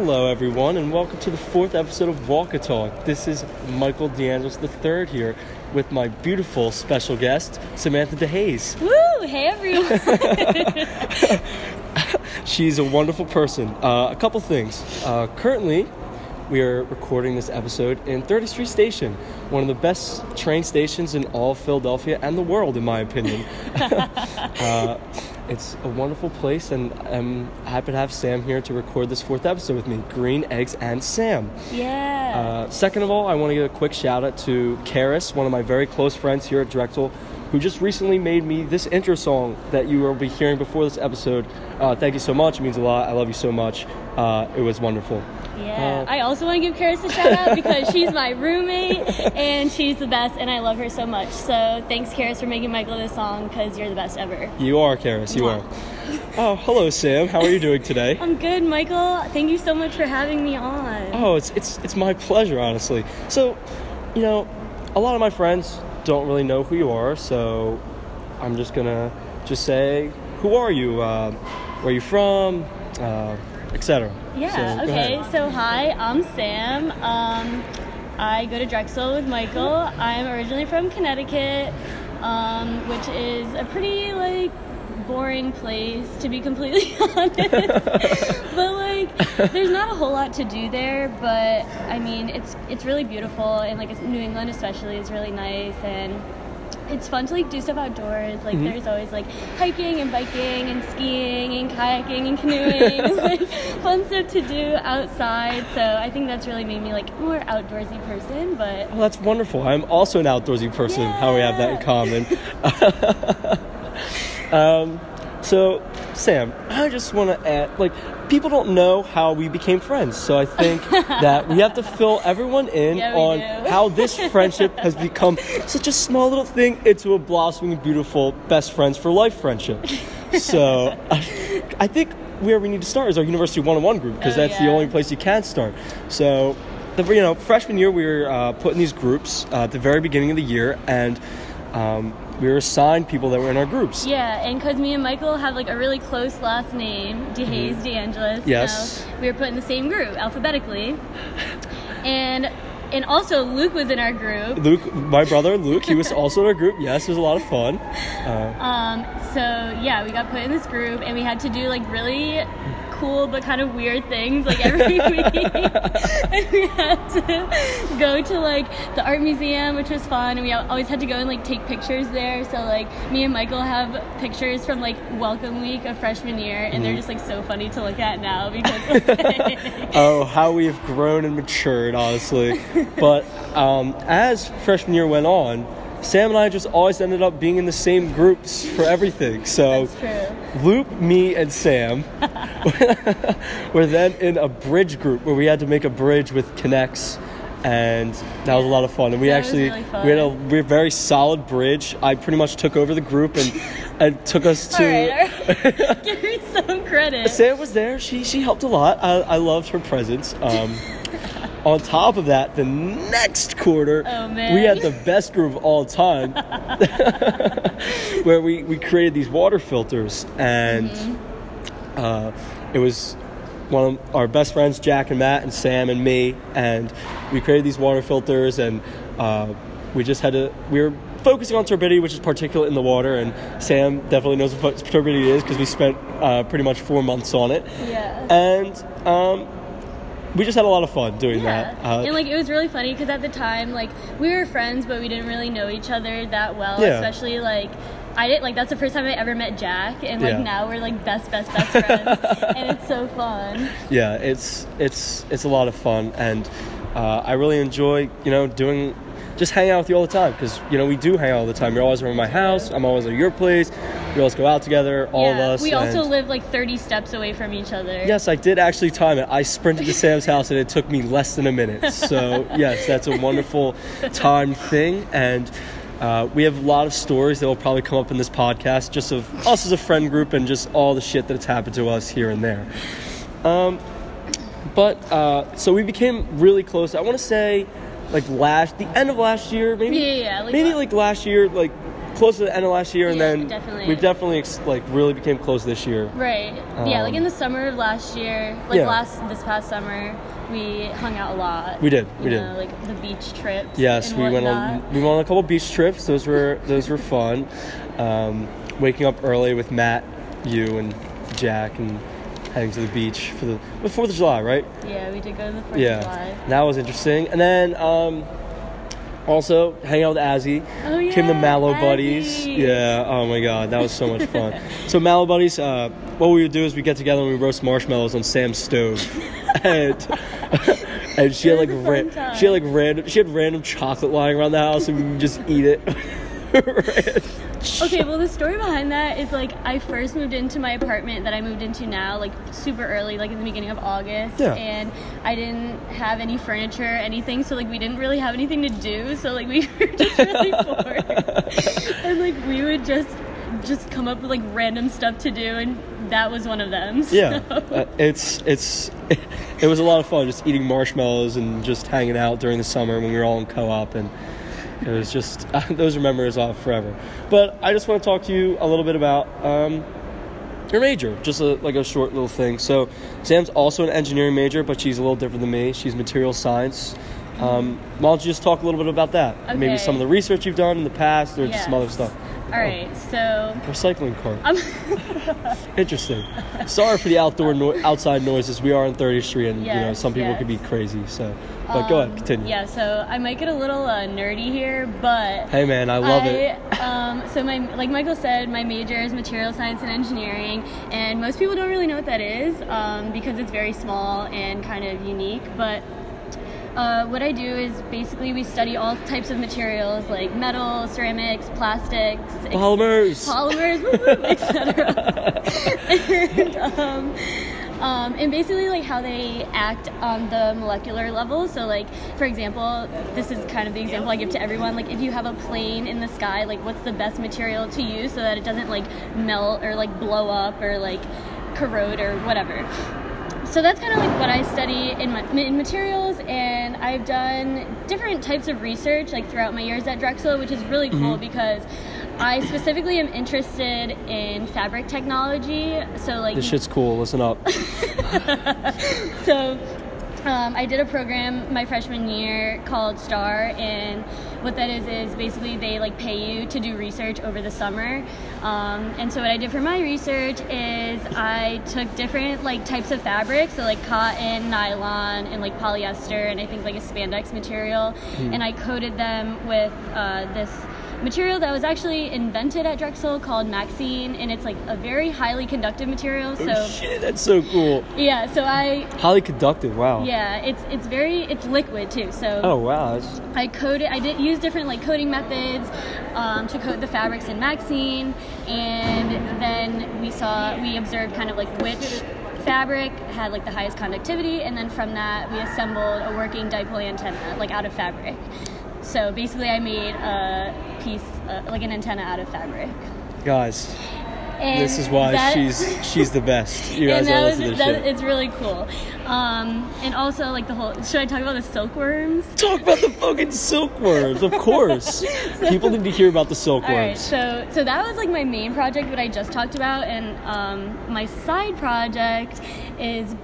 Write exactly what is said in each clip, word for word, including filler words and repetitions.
Hello, everyone, and welcome to the fourth episode of Walk a Talk. This is Michael DeAngelis the third here with my beautiful special guest, Samantha DeHaze. Woo! Hey, everyone. She's a wonderful person. Uh, a couple things. Uh, currently, we are recording this episode in thirtieth Street Station, one of the best train stations in all of Philadelphia and the world, in my opinion. uh, it's a wonderful place, and I'm happy to have Sam here to record this fourth episode with me, Green Eggs and Sam. Yeah. Uh, second of all, I want to give a quick shout out to Karis, one of my very close friends here at Drexel, who just recently made me this intro song that you will be hearing before this episode. Uh, thank you so much. It means a lot. I love you so much. Uh, it was wonderful. Yeah. Uh, I also want to give Karis a shout out because she's my roommate and she's the best and I love her so much. So thanks, Karis, for making Michael this song because you're the best ever. You are, Karis. You Mwah. are. Oh, hello, Sam. How are you doing today? I'm good, Michael. Thank you so much for having me on. Oh, it's it's it's my pleasure, honestly. So, you know, a lot of my friends don't really know who you are, so I'm just gonna just say, who are you? Uh, where are you from? Uh, et cetera. Yeah, So, go okay. ahead. So, hi, I'm Sam. Um, I go to Drexel with Michael. I'm originally from Connecticut, um, which is a pretty, like, boring place, to be completely honest. But, like, there's not a whole lot to do there, but, I mean, it's it's really beautiful, and, like, it's New England especially is really nice, and it's fun to, like, do stuff outdoors. Like, mm-hmm. There's always, like, hiking and biking and skiing and kayaking and canoeing and, like, fun stuff to do outside. So I think that's really made me, like, a more outdoorsy person, but... Oh, that's wonderful. I'm also an outdoorsy person. Yeah. How we have that in common. um, so, Sam, I just want to add, like, people don't know how we became friends, so I think that we have to fill everyone in yeah, on do. how this friendship has become such a small little thing into a blossoming, beautiful, best friends for life friendship. So, I, I think where we need to start is our University one oh one group, because oh, that's yeah. the only place you can start. So, the, you know, freshman year, we were uh, put in these groups uh, at the very beginning of the year, and um, we were assigned people that were in our groups. Yeah, and because me and Michael have, like, a really close last name, DeHaze, mm-hmm. DeAngelis. Yes. You know, we were put in the same group, alphabetically. And and also, Luke was in our group. Luke, my brother, Luke, he was also in our group. Yes, it was a lot of fun. Uh, um. So, yeah, we got put in this group, and we had to do, like, really cool but kind of weird things, like, every week. And we had to go to, like, the art museum, which was fun, and we always had to go and, like, take pictures there. So, like, me and Michael have pictures from, like, welcome week of freshman year, and mm-hmm. they're just, like, so funny to look at now because like, oh, how we have grown and matured, honestly. But um, as freshman year went on, Sam and I just always ended up being in the same groups for everything. So That's true. Luke, me, and Sam were then in a bridge group where we had to make a bridge with Connects, and that was a lot of fun. And we that actually was really fun. we had a we had a very solid bridge. I pretty much took over the group and and took us to. All right, all right. Give me some credit. Sam was there. She she helped a lot. I I loved her presence. Um, On top of that, the next quarter, oh, man. we had the best group of all time, where we, we created these water filters, and mm-hmm. uh, it was one of our best friends, Jack and Matt and Sam and me, and we created these water filters, and uh, we just had to, we were focusing on turbidity, which is particulate in the water, and Sam definitely knows what turbidity is because we spent uh, pretty much four months on it. Yeah. And, um... we just had a lot of fun doing yeah. that. Uh, and, like, it was really funny because at the time, like, we were friends, but we didn't really know each other that well. Yeah. Especially, like, I didn't, like, that's the first time I ever met Jack. And, like, yeah. now we're, like, best, best, best friends. And it's so fun. Yeah, it's it's it's a lot of fun. And uh, I really enjoy, you know, doing, just hanging out with you all the time. Because, you know, we do hang out all the time. You're always around my house. I'm always at your place. We always go out together, all yeah, of us. We also live, like, thirty steps away from each other. Yes, I did actually time it. I sprinted to Sam's house, and it took me less than a minute. So, yes, that's a wonderful timed thing. And uh, we have a lot of stories that will probably come up in this podcast, just of us as a friend group and just all the shit that's happened to us here and there. Um, but, uh, so we became really close. I want to say, like, last, the end of last year, maybe? Yeah, yeah, like maybe, that. like, last year, like, close to the end of last year, and Yeah, then definitely. we definitely ex- like really became close this year. Right. yeah, like Um, in the summer of last year, like Yeah. last this past summer, we hung out a lot. We did, You we did. know, like the beach trips. Yes, and we went whatnot. on we went on a couple beach trips. Those were those were fun. Um, waking up early with Matt, you, and Jack, and heading to the beach for the the Fourth of July, right? Yeah, we did go to the Fourth Yeah, of July. that was interesting. And then um, also hanging out with Azzy. Oh yeah. Came the Mallow Buddies. Azzy. Yeah, oh my god, that was so much fun. So Mallow Buddies, uh, what we would do is we get together and we roast marshmallows on Sam's stove. and and she had It like was a fun ra- time. she had like random she had random chocolate lying around the house and we would just eat it. Okay, well, the story behind that is like I first moved into my apartment that I moved into now, like super early, like in the beginning of August, Yeah. and I didn't have any furniture, anything, so like we didn't really have anything to do, so like we were just really bored, and like we would just just come up with like random stuff to do, and that was one of them. So. Yeah, uh, it's it's it was a lot of fun just eating marshmallows and just hanging out during the summer when we were all in co-op, and it was just those are memories off forever. But I just want to talk to you a little bit about um, your major, just a, like a short little thing. So Sam's also an engineering major, but she's a little different than me. She's material science. Um, why don't you just talk a little bit about that? Maybe Okay. some of the research you've done in the past, or just some other Yes. stuff. All right, so Recycling cart. I'm Interesting. Sorry for the outdoor no- outside noises. We are on thirtieth Street, and you know Yes, some people yes. could be crazy. So, but go ahead, Um, continue. Yeah, so I might get a little uh, nerdy here, but Hey man, I love I, it. Um, so my, like Michael said, my major is material science and engineering, and most people don't really know what that is um, because it's very small and kind of unique. But uh, what I do is basically we study all types of materials like metal, ceramics, plastics, ex- Polymers. polymers, et cetera. and, um, um, and basically like how they act on the molecular level. So like, for example, this is kind of the example I give to everyone. Like if you have a plane in the sky, like what's the best material to use so that it doesn't like melt or like blow up or like corrode or whatever. So that's kind of like what I study in my in materials, and I've done different types of research like throughout my years at Drexel, which is really cool Mm-hmm. because I specifically am interested in fabric technology. So like This shit's cool. Listen up. so um, I did a program my freshman year called STAR, and what that is is basically they like pay you to do research over the summer. Um, and so what I did for my research is I took different like types of fabric, so like cotton, nylon, and like polyester, and I think like a spandex material, and I coated them with uh, this material that was actually invented at Drexel called Maxine, and it's like a very highly conductive material. So Oh shit, that's so cool. yeah, so I Highly conductive. Wow. yeah, it's it's very it's liquid too. So Oh wow. That's, I coated. I did use different like coating methods um, to coat the fabrics in Maxine, and then we saw we observed kind of like which fabric had like the highest conductivity, and then from that we assembled a working dipole antenna like out of fabric. So basically, I made a piece uh, like an antenna out of fabric. guys, And this is why that- she's she's the best. You guys and that all was, listen to this that, shit. it's really cool. Um, and also like the whole. Should I talk about the silkworms? Talk about the fucking silkworms, of course. People need to hear about the All right, silkworms. so so that was like my main project, what I just talked about, and um, my side project is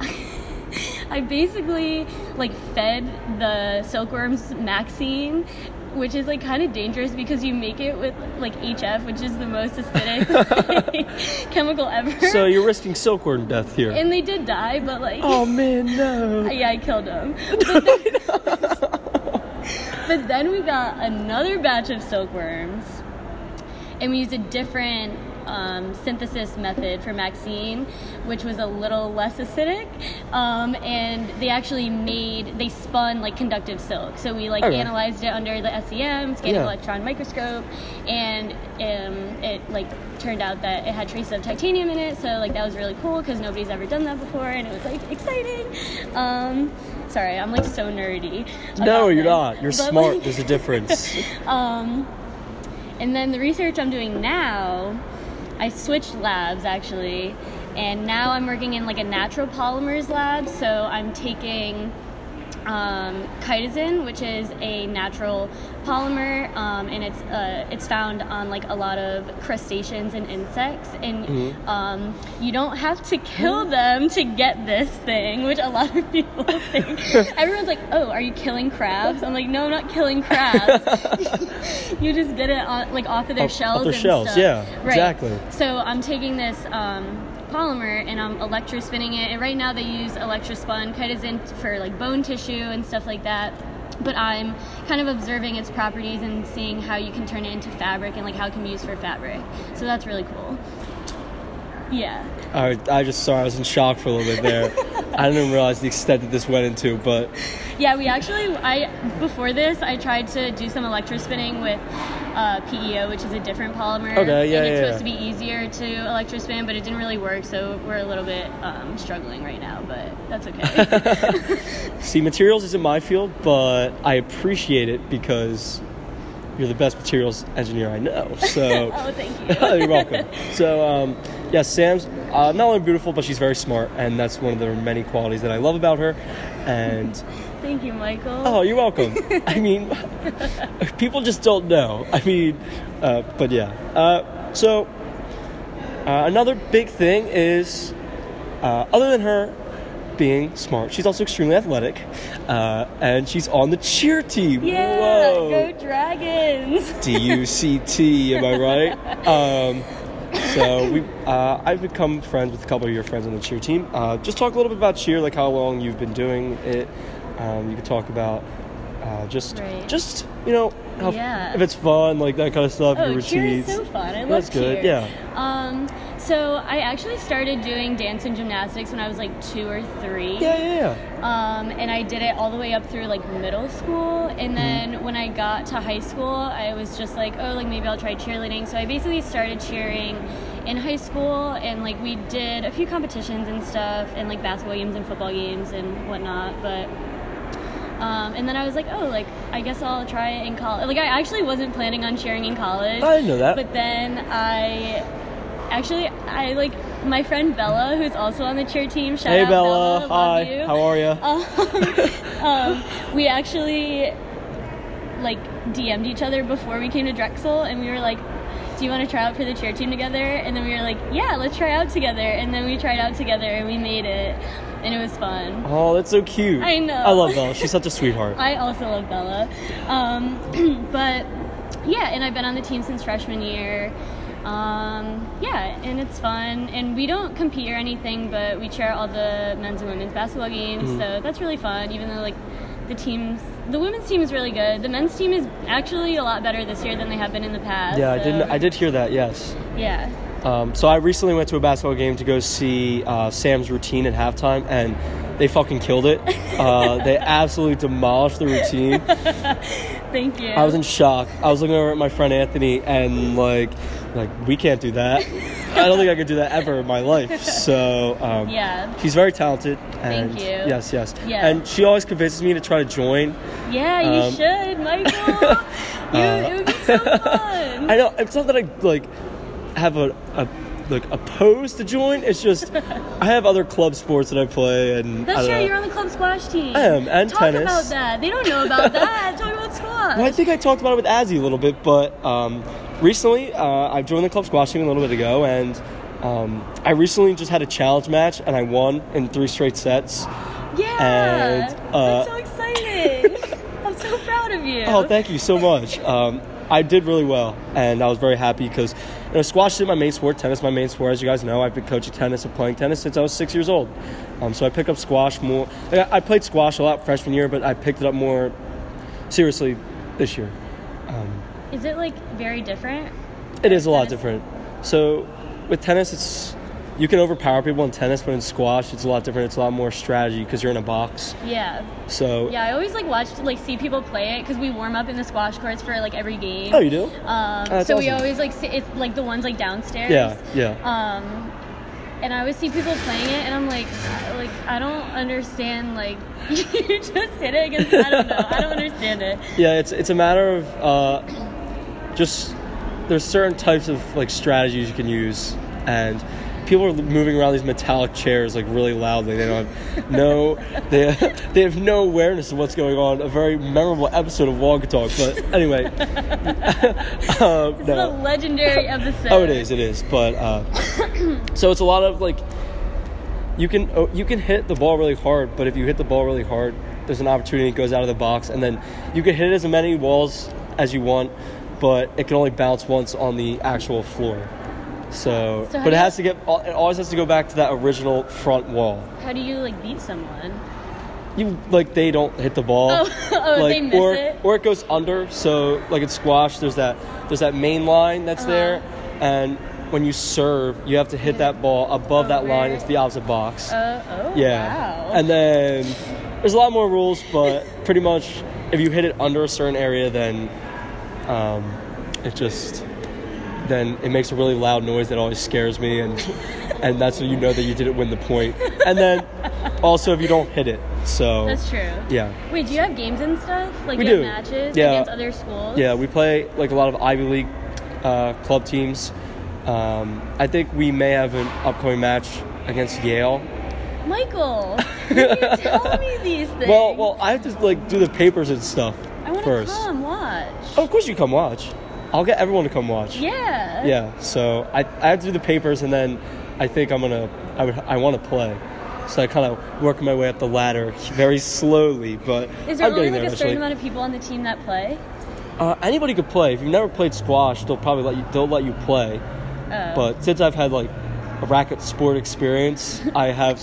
I basically like fed the silkworms Maxine, which is like kind of dangerous because you make it with like H F, which is the most acidic chemical ever. So you're risking silkworm death here. And they did die, but like Oh man, no. yeah, I killed them. But then, but then we got another batch of silkworms, and we used a different um, synthesis method for Maxine, which was a little less acidic. Um, and they actually made, they spun like conductive silk. So we like Okay. analyzed it under the S E M, scanning Yeah. electron microscope, and um, it like turned out that it had traces of titanium in it. So like that was really cool because nobody's ever done that before, and it was like exciting. Um, sorry, I'm like so nerdy. No, about you're this. not. You're But, smart. like- There's a difference. um, and then the research I'm doing now, I switched labs actually, and now I'm working in like a natural polymers lab. So I'm taking um, chitosan, which is a natural polymer, um, and it's uh, it's found on like a lot of crustaceans and insects, and mm-hmm. um, you don't have to kill them to get this thing, which a lot of people think. Everyone's like, "Oh, are you killing crabs?" I'm like, "No, I'm not killing crabs. You just get it on, like off of their off, shells off their and shells, stuff." yeah, right. Exactly. So I'm taking this Um, polymer and I'm electrospinning it, and right now they use electrospun chitosan for like bone tissue and stuff like that, but I'm kind of observing its properties and seeing how you can turn it into fabric and like how it can be used for fabric, so that's really cool. Yeah. I, I just sorry I was in shock for a little bit there. I didn't realize the extent that this went into, but yeah, we actually I before this I tried to do some electrospinning with uh, P E O, which is a different polymer. Okay, yeah, and it's yeah, supposed yeah. to be easier to electrospin, but it didn't really work, so we're a little bit um, struggling right now, but that's okay. See, materials isn't my field, but I appreciate it because you're the best materials engineer I know. So oh, thank you. You're welcome. So, um, yeah, Sam's uh, not only beautiful, but she's very smart, and that's one of the many qualities that I love about her. And thank you, Michael. Oh, you're welcome. I mean, people just don't know. I mean, uh, but yeah. Uh, so, uh, another big thing is, uh, other than her being smart, she's also extremely athletic, uh, and she's on the cheer team. Yeah, Whoa. Go Dragons. D U C T, am I right? Um, so we, uh, I've become friends with a couple of your friends on the cheer team. Uh, just talk a little bit about cheer, like how long you've been doing it. Um, you could talk about uh, just, right. just you know, how, yeah. if it's fun, like that kind of stuff. Oh, your cheer routines. is so fun. I love That's cheer. good. Yeah. Um, so I actually started doing dance and gymnastics when I was like two or three. Yeah, yeah, yeah. Um, and I did it all the way up through like middle school, and then mm-hmm. when I got to high school, I was just like, oh, like maybe I'll try cheerleading. So I basically started cheering in high school, and like we did a few competitions and stuff, and like basketball games and football games and whatnot, but Um, and then I was like, oh, like, I guess I'll try it in college. Like, I actually wasn't planning on cheering in college. I didn't know that. But then I, actually, I, like, my friend Bella, who's also on the cheer team, shout hey, out Bella. Bella, Hi, love you. how are you? Um, um, we actually, like, D M'd each other before we came to Drexel, and we were like, do you want to try out for the cheer team together? And then we were like, yeah, let's try out together. And then we tried out together, and we made it. And it was fun. Oh, that's so cute. I know. I love Bella. She's such a sweetheart. I also love Bella. Um, but, yeah, and I've been on the team since freshman year. Um, yeah, and it's fun. And we don't compete or anything, but we chair all the men's and women's basketball games. Mm-hmm. So that's really fun, even though, like, the teams... The women's team is really good. The men's team is actually a lot better this year than they have been in the past. Yeah, so. I did I did hear that, yes. Yeah. Um, so I recently went to a basketball game to go see uh, Sam's routine at halftime, and they fucking killed it. Uh, they absolutely demolished the routine. Thank you. I was in shock. I was looking over at my friend Anthony, and like, like we can't do that. I don't think I could do that ever in my life. So um, yeah, she's very talented. And thank you. Yes, yes. Yeah. And she always convinces me to try to join. Yeah, you um, should, Michael. you, uh, it would be so fun. I know. It's not that I like have a. a like opposed to join. It's just I have other club sports that I play, and that's I don't right. know. You're on the club squash team. I am, and Talk tennis. Talk about that. They don't know about that. Talk about squash. Well, I think I talked about it with Azzy a little bit, but um, recently uh, I joined the club squash team a little bit ago, and um, I recently just had a challenge match, and I won in three straight sets. Yeah, and, uh, that's so exciting. I'm so proud of you. Oh, thank you so much. Um, I did really well, and I was very happy because you know, squash is my main sport, tennis is my main sport. As you guys know, I've been coaching tennis and playing tennis since I was six years old. Um, so I picked up squash more. I played squash a lot freshman year, but I picked it up more seriously this year. Um, is it, like, very different? It is a lot different. So with tennis, it's you can overpower people in tennis, but in squash, it's a lot different. It's a lot more strategy because you're in a box. Yeah. So yeah, I always like watch like see people play it because we warm up in the squash courts for like every game. Oh, you do? Um, oh, so awesome. we always like see it's like the ones like downstairs. Yeah, yeah. Um, and I always see people playing it, and I'm like, like I don't understand. Like you just hit it against. I don't know. I don't understand it. Yeah, it's it's a matter of uh, just there's certain types of like strategies you can use, and people are moving around these metallic chairs like really loudly. They don't have no they they have no awareness of what's going on. A very memorable episode of Walk Talk. But anyway, um, This no. is a legendary episode. Oh, it is, it is. But uh, so it's a lot of like you can oh, you can hit the ball really hard, but if you hit the ball really hard, there's an opportunity it goes out of the box, and then you can hit as many walls as you want, but it can only bounce once on the actual floor. So, So how but do it you- has to get it always has to go back to that original front wall. How do you like beat someone? You like they don't hit the ball. Oh, oh like, they miss or, it. Or it goes under. So like in squash, there's that there's that main line that's Uh-huh. there, and when you serve, you have to hit that ball above that line Over. into the opposite box. Uh, oh, yeah. wow. And then there's a lot more rules, but pretty much if you hit it under a certain area, then um, it just then it makes a really loud noise that always scares me, and and that's when you know that you didn't win the point. And then also if you don't hit it, so That's true. yeah. Wait, do you have games and stuff? Like We you do. have matches Yeah. against other schools? Yeah, we play like a lot of Ivy League uh, club teams. Um, I think we may have an upcoming match against Yale. Michael, when you tell me these things? Well, well, I have to like do the papers and stuff I want to first. come watch. Oh, of course you come watch. I'll get everyone to come watch. Yeah. Yeah. So I I have to do the papers, and then I think I'm gonna I would I want to play. So I kind of work my way up the ladder very slowly, but Is there I'm only getting like there a certain eventually. amount of people on the team that play? Uh, anybody could play. If you've never played squash, they'll probably let you. They'll let you play. Oh. But since I've had like a racket sport experience, I have,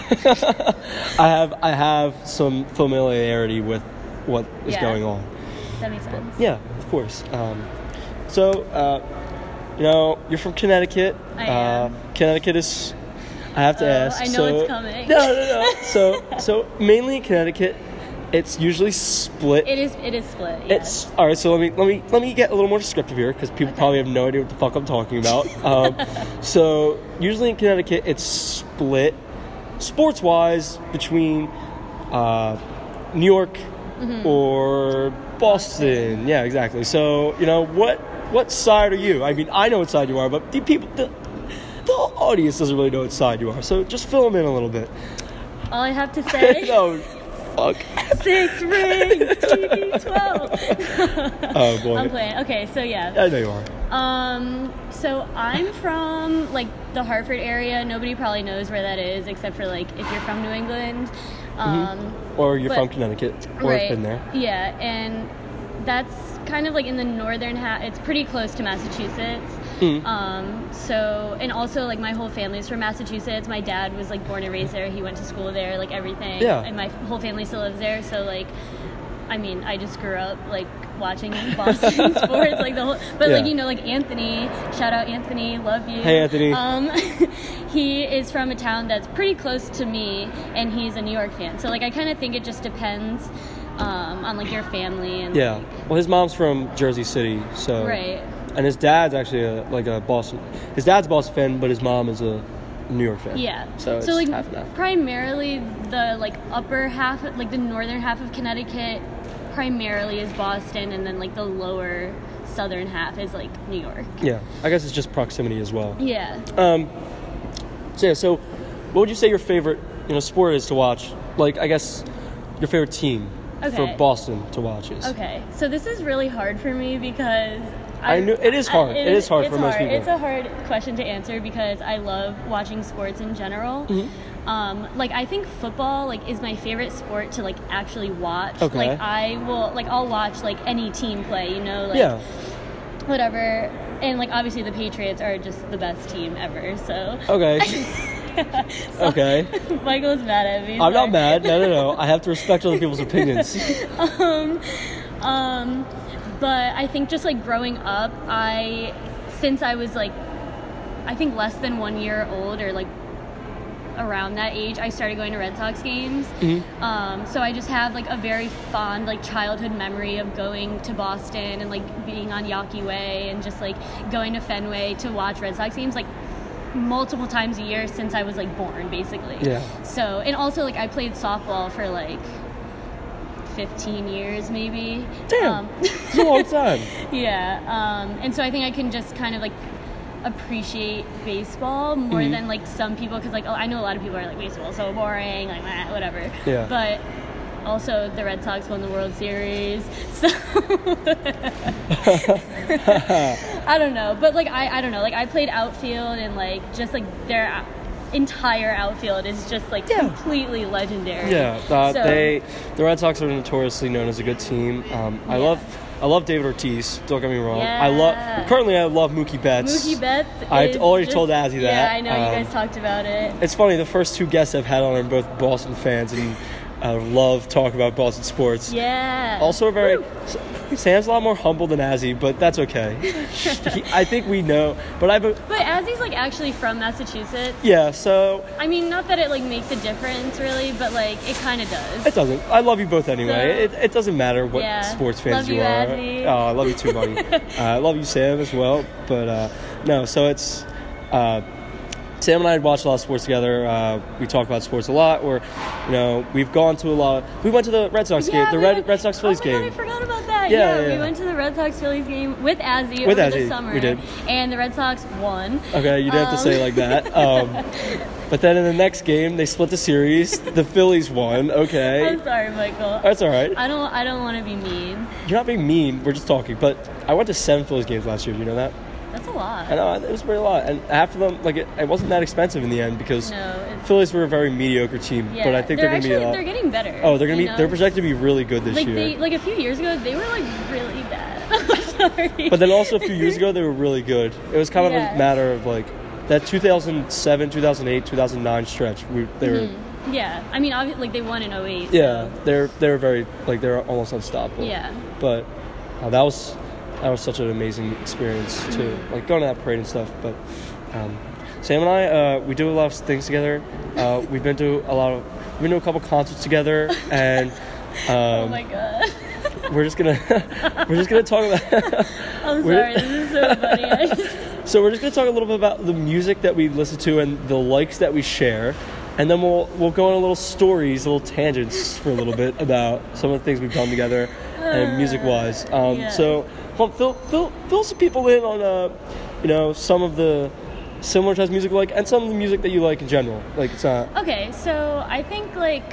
I have, I have some familiarity with what is Yeah. going on. That makes sense. Yeah, of course. Um, so, uh, you know, you're from Connecticut. I am. Uh, Connecticut is. I have to Oh, ask. I know so, it's coming. No, no, no. so, so mainly in Connecticut, it's usually split. It is. It is split. Yes. It's all right. So let me let me let me get a little more descriptive here because people Okay. probably have no idea what the fuck I'm talking about. Um, so usually in Connecticut, it's split sports wise between uh, New York Mm-hmm. or Boston. Yeah, exactly. So you know what what side are you? I mean, I know what side you are, but the people the, the audience doesn't really know what side you are. So just fill them in a little bit. All I have to say. no, fuck. Six rings, T V twelve. Oh boy. I'm playing. Okay, so yeah. I know you are. Um, so I'm from like the Hartford area. Nobody probably knows where that is, except for like if you're from New England. Um, Or you're but- from Connecticut, or right. have been there. Yeah, and that's kind of like in the northern half. It's pretty close to Massachusetts. Mhm. Um, so, and also like my whole family's from Massachusetts. My dad was like born and raised there. He went to school there, like everything. Yeah. And my whole family still lives there. So like, I mean, I just grew up like watching Boston sports, like the whole. But like Yeah. you know, like Anthony. Shout out Anthony, love you. Hey, Anthony. Um, he is from a town that's pretty close to me, and he's a New York fan. So like, I kind of think it just depends um, on like your family and Yeah. like, Well, his mom's from Jersey City, so. right. And his dad's actually a, like a Boston. His dad's a Boston fan, but his mom is a New York fan. Yeah. So it's like half and half. primarily the like upper half, like the northern half of Connecticut, primarily is Boston, and then like the lower southern half is like New York. Yeah. I guess it's just proximity as well. Yeah. Um. So yeah. So, what would you say your favorite, you know, sport is to watch? Like, I guess your favorite team for Okay. Boston to watch is. Okay. So this is really hard for me because I knew- it is hard. It is hard it's for most hard. people. It's a hard question to answer because I love watching sports in general. Mm-hmm. Um, like I think football like is my favorite sport to like actually watch. Okay. Like I will like I'll watch like any team play. You know. Like, Yeah. Whatever. And like obviously the Patriots are just the best team ever. So. Okay. So- Okay. Michael's mad at me. I'm not sorry. mad. No, no, no. I have to respect other people's opinions. um, um, but I think just like growing up, I since I was like, I think less than one year old or like around that age, I started going to Red Sox games. Mm-hmm. Um, so I just have like a very fond like childhood memory of going to Boston and like being on Yawkey Way and just like going to Fenway to watch Red Sox games like multiple times a year since I was like born, basically. Yeah. So and also like I played softball for like fifteen years maybe. Damn. Um, It's a long time. yeah. Um, and so I think I can just kind of like appreciate baseball more Mhm. than like some people, because like oh, I know a lot of people are like baseball so boring, like nah, whatever. Yeah. But also the Red Sox won the World Series, so I don't know. But like I, I don't know. Like I played outfield, and like just like their out- entire outfield is just like Yeah. completely legendary. Yeah, uh, So- they the Red Sox are notoriously known as a good team. Um, I Yeah. love I love David Ortiz. Don't get me wrong. Yeah. I love currently I love Mookie Betts. Mookie Betts. I is already just- told Azzy that. Yeah, I know you Um, guys talked about it. It's funny. The first two guests I've had on are both Boston fans, and I love talking about Boston sports. Yeah. Also, a very Woo. Sam's a lot more humble than Azzy, but that's okay. he, I think we know, but I've But Azzy's like actually from Massachusetts. yeah. So I mean, not that it like makes a difference really, but like it kind of does. it doesn't. I love you both anyway. So- it, it doesn't matter what Yeah. sports fans Love you, are. Azzy. Oh, I love you too, buddy. uh, I love you, Sam, as well. But uh, no, so it's uh, Sam and I watch a lot of sports together. Uh, we talk about sports a lot. Or, you know, we've gone to a lot. We went to the Red Sox game, the we Red went- Red Sox Phillies oh my game. God, I forgot about that. Yeah, Yeah, yeah, we yeah. went to the Red Sox Phillies game with Azzy With over Azzy, the summer. we did. And the Red Sox won. Okay, you didn't have to say it like that. Um, but then in the next game, they split the series. The Phillies won. Okay, I'm sorry, Michael. that's all right. I don't. I don't want to be mean. You're not being mean. We're just talking. But I went to seven Phillies games last year. Do you know that? That's a lot. I know it was pretty a lot, and half of them, like it, it wasn't that expensive in the end because No, it's, Phillies were a very mediocre team. yeah, But I think they're, going to actually be. Uh, they're getting better. oh, they're going to you be. know? They're projected to be really good this like year. they like a few years ago they were like really bad. I'm sorry. But then also a few years ago, they were really good. It was kind of Yeah. a matter of like that two thousand seven, two thousand eight, two thousand nine stretch. We, they were. Mhm. Yeah, I mean, obviously, like they won in oh eight. Yeah, So. they're they're very like they're almost unstoppable. Yeah. But uh, that was that was such an amazing experience too, like going to that parade and stuff. But um, Sam and I, uh, we do a lot of things together. Uh, we've been to a lot of we've been to a couple concerts together, and um, Oh my god. we're just gonna we're just gonna talk about. I'm we're- sorry. This is so funny. I just, So we're just gonna talk a little bit about the music that we listen to and the likes that we share. And then we'll we'll go on a little stories, little tangents for a little bit about some of the things we've done together, and music wise. Um, Yeah. So, well, fill fill fill some people in on uh, you know, some of the similar types of music you like, and some of the music that you like in general. Like it's not. okay, so I think like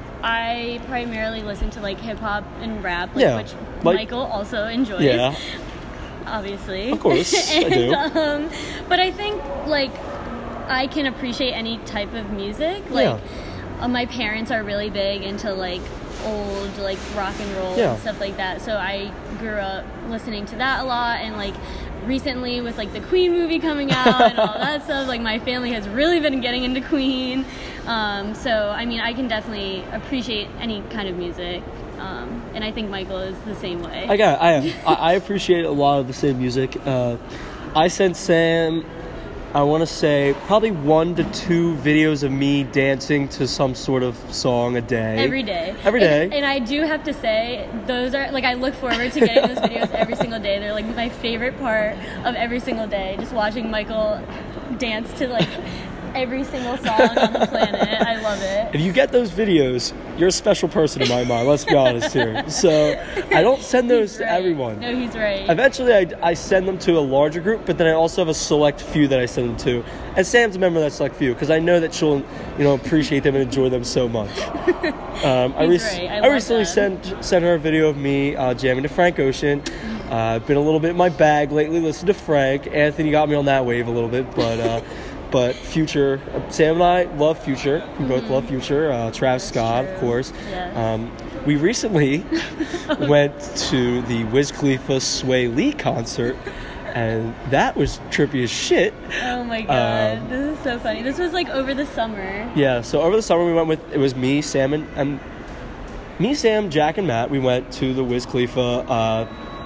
I primarily listen to like hip hop and rap, like, Yeah, which like- Michael also enjoys. Yeah. Obviously. Of course, I and, do. Um, but I think like I can appreciate any type of music. Like Yeah. uh, my parents are really big into like old like rock and roll Yeah. and stuff like that. So I grew up listening to that a lot, and like recently with like the Queen movie coming out and all that stuff, like my family has really been getting into Queen. Um, so I mean, I can definitely appreciate any kind of music. Um, and I think Michael is the same way. I got. I am. I, I appreciate a lot of the same music. Uh, I sent Sam. I want to say probably one to two videos of me dancing to some sort of song a day. Every day. Every day. And, and I do have to say, those are, like, I look forward to getting those videos every single day. They're, like, my favorite part of every single day. Just watching Michael dance to, like, every single song on the planet. I love it. If you get those videos, you're a special person in my mind. Let's be honest here. So I don't send those He's to right. everyone. No, he's right. Eventually, I, I send them to a larger group, but then I also have a select few that I send them to. And Sam's a member of that select few because I know that she'll, you know, appreciate them and enjoy them so much. Um, I, He's rec- right. I I love recently that. sent sent her a video of me uh, jamming to Frank Ocean. Uh, I've been a little bit in my bag lately. Listen to Frank. Anthony got me on that wave a little bit, but. Uh, But Future, Sam and I love Future. We both love Future. Uh, Travis Scott, of true. course. Yes. Um, we recently went to the Wiz Khalifa Sway Lee concert, and that was trippy as shit. Oh my god. Um, this is so funny. This was, like, over the summer. Yeah, so over the summer we went with, it was me, Sam, and, and me, Sam, Jack, and Matt. We went to the Wiz Khalifa uh,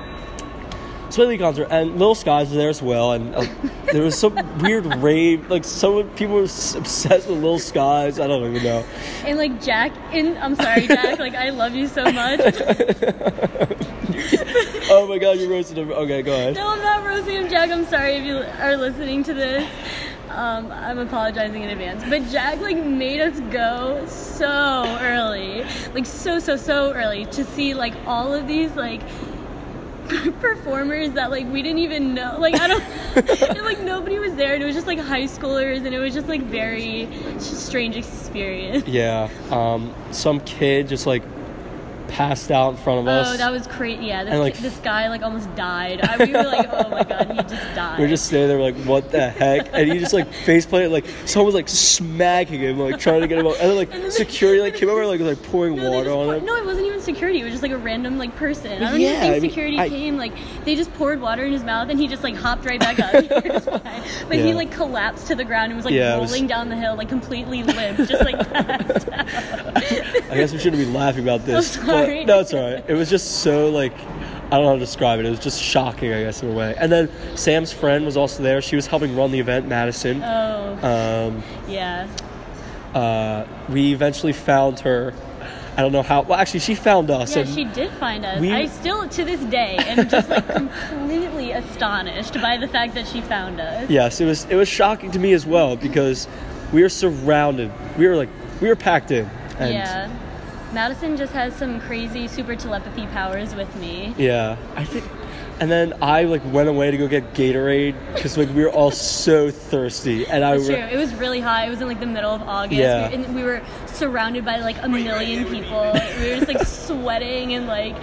Sway Lee concert, and Lil Skies was there as well, and uh, there was some weird rave, like some people were s- obsessed with Lil Skies. I don't even know. And, like, Jack, in, I'm sorry, Jack, like, I love you so much. Oh my god, you roasted him. Okay, go ahead. No, I'm not roasting him, Jack. I'm sorry if you are listening to this. Um, I'm apologizing in advance. But Jack, like, made us go so early. Like, so, so, so early to see, like, all of these, like, performers that like we didn't even know. Like I don't, and, like nobody was there, and it was just like high schoolers, and it was just like very strange experience. Yeah, um, some kid just like passed out in front of us. Oh, that was crazy. Yeah, this, And, like, kid, this guy like almost died. I, we were like, oh my god, he just died. We were just standing there like, what the heck? And he just like face planted, like someone was like smacking him, like trying to get him up. And then like And then security like came over like like pouring No, they water just on pour- him. No, it wasn't even security. It was just like a random like person. I don't Yeah, even think I mean, security I- came. Like they just poured water in his mouth and he just like hopped right back up. It was fine. But he Yeah. like collapsed to the ground and was like Yeah, it was- rolling down the hill like completely limp, just like passed out. I guess we shouldn't be laughing about this. I'm sorry. But, no, it's alright. It was just so like, I don't know how to describe it. It was just shocking, I guess, in a way. And then Sam's friend was also there. She was helping run the event, Madison. Oh, Um, yeah. uh, we eventually found her. I don't know how. Well, actually, she found us. Yeah, and she did find us. we- I still, to this day, am just like completely astonished by the fact that she found us. Yes, it was. It was shocking to me as well because we were surrounded. We were like, we were packed in. And Yeah. Madison just has some crazy super telepathy powers with me. Yeah, I think. And then I like went away to go get Gatorade because like we were all so thirsty, and I It's re- true. It was really hot. It was in like the middle of August. Yeah. We, and we were surrounded by like a million people. We were just like sweating and like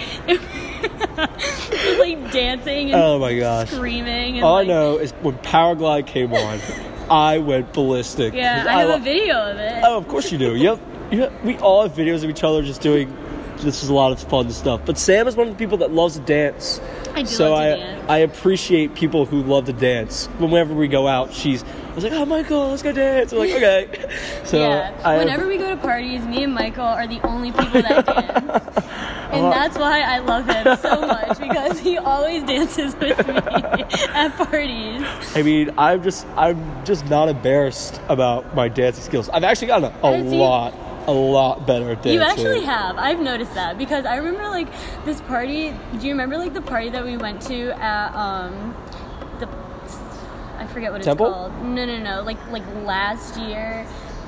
just like dancing and Oh my gosh. screaming. And, all like, I know is when Powerglide came on, I went ballistic. Yeah, 'Cause I have lo- a video of it. Oh, of course you do. Yep. You have, we all have videos of each other just doing. This is a lot of fun stuff. But Sam is one of the people that loves to dance. I do so love to I, dance. I appreciate people who love to dance. Whenever we go out, she's. I was like, oh Michael, let's go dance. I'm like, okay. So yeah. I, Whenever we go to parties, me and Michael are the only people that dance. And Well- that's why I love him so much, because he always dances with me at parties. I mean, I'm just, I'm just not embarrassed about my dancing skills. I've actually gotten a, a I see- lot, a lot better at dancing. You actually have. I've noticed that, because I remember like this party. Do you remember like the party that we went to at um the I forget what it's Temple? called. No, no, no. Like like last year.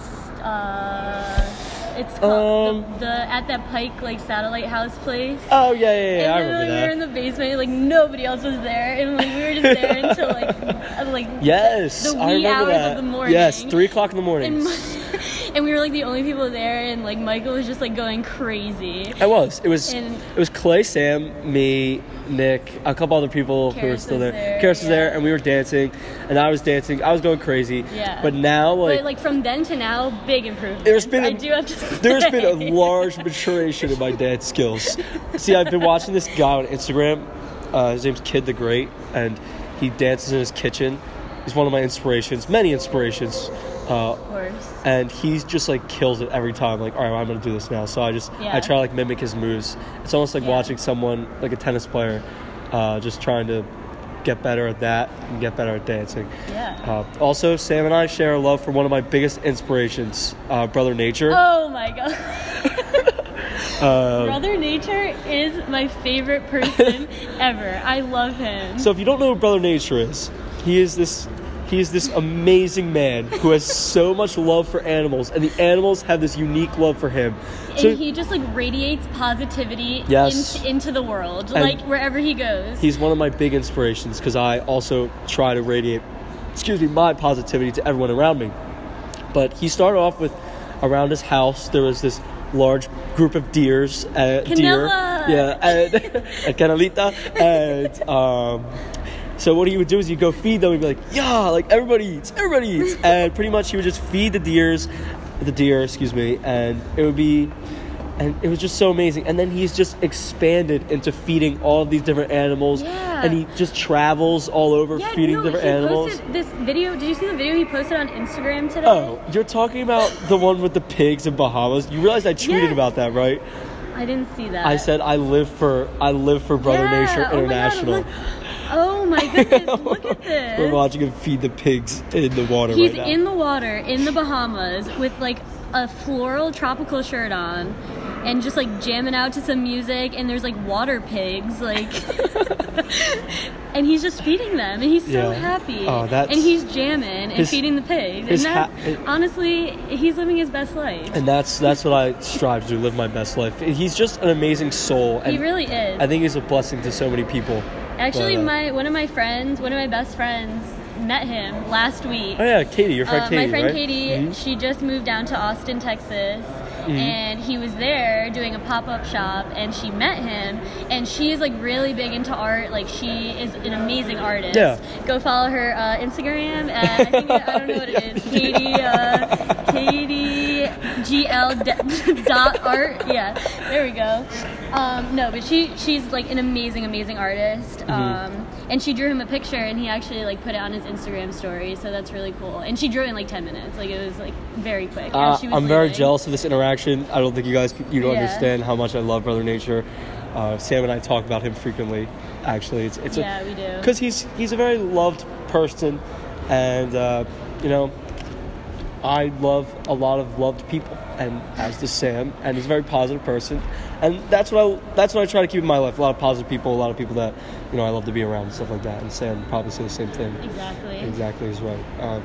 Uh, it's called Um, the, the at that Pike like satellite house place. Oh yeah, yeah, yeah. I And then remember like, we were in that. the basement, like nobody else was there, and like we were just there until like uh, like Yes, the I wee remember hours that. of the morning. Yes, three o'clock in the morning. And, and we were like the only people there, and like Michael was just like going crazy. I was. It was. And- it was Clay, Sam, me, Nick, a couple other people who were Karis still was there. there, Karis was yeah. there, and we were dancing, and I was dancing. I was going crazy. Yeah. But now, like, But like from then to now, big improvement. There's been a- I do have to say. there's been a large maturation in my dance skills. See, I've been watching this guy on Instagram. Uh, his name's Kid the Great, and he dances in his kitchen. He's one of my inspirations, many inspirations. Uh, Of course. and he's just like kills it every time. Like, all right, I'm gonna do this now. So I just Yeah. I try to like mimic his moves. It's almost like Yeah. watching someone like a tennis player, uh, just trying to get better at that and get better at dancing. Yeah. Uh, also, Sam and I share a love for one of my biggest inspirations, uh, Brother Nature. Oh my god. Uh, Brother Nature is my favorite person ever. I love him. so if you don't know who Brother Nature is, he is this. He is this amazing man who has so much love for animals, and the animals have this unique love for him. So and he just like radiates positivity Yes. into, into the world, And like wherever he goes. he's one of my big inspirations because I also try to radiate, excuse me, my positivity to everyone around me. But he started off with, around his house, there was this large group of deers, uh, deer, Canela! yeah, and, and Canelita, and um, so what he would do is he'd go feed them. He'd be like, yeah, like everybody eats, everybody eats, and pretty much he would just feed the deers, the deer, excuse me, and it would be. And it was just so amazing. And then he's just expanded into feeding all of these different animals. Yeah. And he just travels all over yeah, feeding no, different he animals. posted this video. Did you see the video he posted on Instagram today? Oh, you're talking about the one with the pigs in Bahamas? You realize I tweeted Yes. about that, right? I didn't see that. I said I live for I live for Brother Yeah. Nature Oh my God, I'm International. like, oh my goodness, look at this. We're watching him feed the pigs in the water He's right now. in the water in the Bahamas with like a floral tropical shirt on, and just like jamming out to some music, and there's like water pigs, like, and he's just feeding them, and he's so Yeah. happy. Oh, that's- and he's jamming and his- feeding the pigs, and his that, ha- it- honestly, he's living his best life. And that's that's what I strive to do, live my best life. He's just an amazing soul. And He really is. I think he's a blessing to so many people. Actually, But, uh, my one of my friends, one of my best friends, met him last week. Oh yeah, Katie, your friend Uh, Katie, my friend right? Katie, Mhm. she just moved down to Austin, Texas, Mhm. and he was there doing a pop-up shop, and she met him, and she is like really big into art. Like, she is an amazing artist. Yeah. Go follow her uh, Instagram. Uh, I think I don't know what it is. Katie, uh, Katie G L dot art. Yeah, there we go. Um, no, but she she's like an amazing, amazing artist. Mm-hmm. Um, and she drew him a picture, and he actually like put it on his Instagram story. So that's really cool. And she drew it in like ten minutes. Like, it was like very quick. Uh, as she was I'm very leaving. jealous of this interaction. I don't think you guys you don't Yeah. understand how much I love Brother Nature. Uh, Sam and I talk about him frequently. Actually, it's it's Yeah, we do. because he's he's a very loved person, and uh, you know, I love a lot of loved people, and as does Sam, and he's a very positive person, and that's what I that's what I try to keep in my life. A lot of positive people, a lot of people that you know I love to be around, and stuff like that. And Sam would probably say the same thing. Exactly. Exactly is right. Um,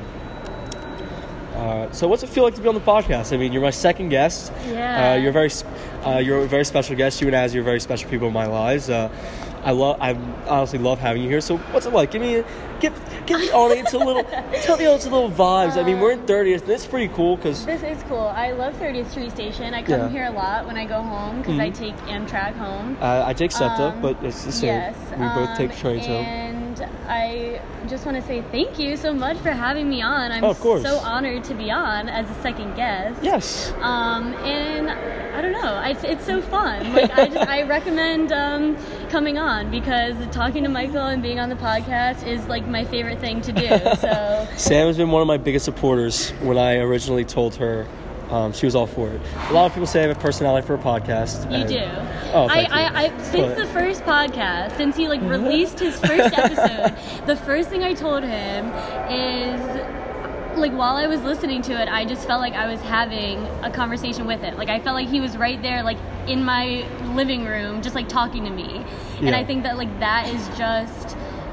uh, so, what's it feel like to be on the podcast? I mean, you're my second guest. Yeah. Uh, you're a very, sp- uh, you're a very special guest. You and Az, you're very special people in my lives. Uh, I love, I honestly love having you here. So, what's it like? Give me, a, give, give the audience a little, tell the audience a little vibes. I mean, we're in thirtieth. And it's pretty cool because This is cool. I love thirtieth Street Station. I come Yeah. here a lot when I go home because I take Amtrak home. uh, I take SEPTA, Um, but it's the same. Yes. We both take um, trains home. And I just want to say thank you so much for having me on. I'm Oh, of course. so honored to be on as a second guest. Yes. Um, and I don't know, I, it's so fun. Like, I just I recommend um, coming on because talking to Michael and being on the podcast is like my favorite thing to do. So Sam has been one of my biggest supporters. When I originally told her, um, she was all for it. A lot of people say I have a personality for a podcast. you and- do. Oh, I, thank you. I, I since But- the first podcast, since he like released his first episode, the first thing I told him is, like, while I was listening to it, I just felt like I was having a conversation with him. Like, I felt like he was right there, like in my living room, just like talking to me. And Yeah. I think that like that is just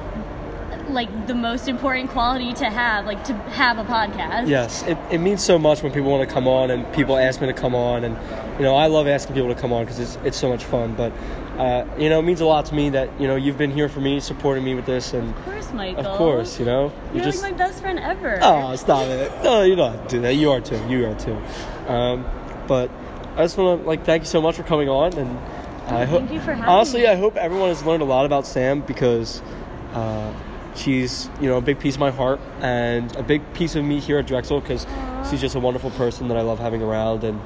like the most important quality to have, like to have a podcast. Yes, it, it means so much when people want to come on and people ask me to come on, and you know I love asking people to come on because it's it's so much fun. But uh, you know it means a lot to me that you know you've been here for me, supporting me with this, and Of course, Michael. of course, you know you You're just like my best friend ever. oh stop it. No, you don't have to do that. You are too. You are too. Um, but I just want to like thank you so much for coming on, and I hope Thank you for having honestly me. I hope everyone has learned a lot about Sam because. Uh, She's, you know, a big piece of my heart and a big piece of me here at Drexel because she's just a wonderful person that I love having around. And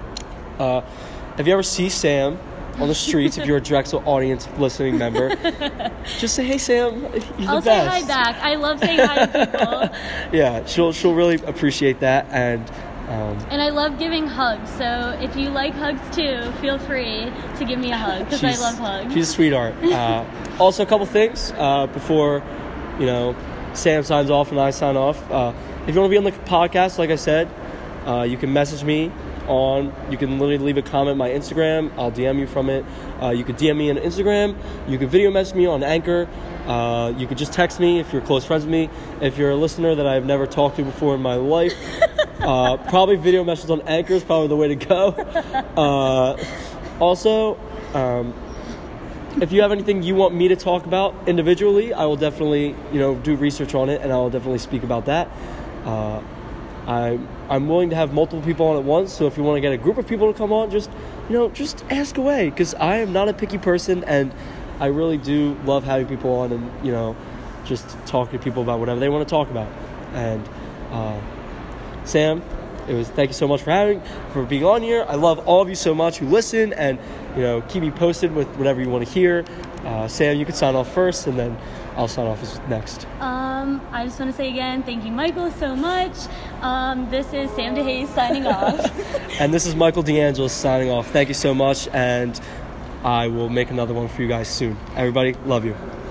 uh, if you ever see Sam on the streets, if you're a Drexel audience listening member, just say, "Hey, Sam, he's I'll the say best." hi back. I love saying hi to people. Yeah, she'll she'll really appreciate that. And um, And I love giving hugs. So if you like hugs too, feel free to give me a hug because I she's- love hugs. She's a sweetheart. Uh, also, a couple things uh, before. You know, Sam signs off and I sign off. Uh, if you want to be on the podcast, like I said, uh, you can message me on. You can literally leave a comment on my Instagram. I'll D M you from it. Uh, you could D M me on Instagram. You could video message me on Anchor. Uh, you could just text me if you're close friends with me. If you're a listener that I've never talked to before in my life, uh, probably video messages on Anchor is probably the way to go. Uh, also. Um, If you have anything you want me to talk about individually, I will definitely, you know, do research on it, and I will definitely speak about that. Uh, I, I'm willing to have multiple people on at once, so if you want to get a group of people to come on, just, you know, just ask away, because I am not a picky person, and I really do love having people on and, you know, just talking to people about whatever they want to talk about. And uh, Sam, it was thank you so much for having for being on here. I love all of you so much who listen, and you know keep me posted with whatever you want to hear. Uh, Sam, you can sign off first, and then I'll sign off as next. Um, I just want to say again, thank you, Michael, so much. Um, this is Sam DeHaze signing off. And this is Michael DeAngelis signing off. Thank you so much, and I will make another one for you guys soon. Everybody, love you.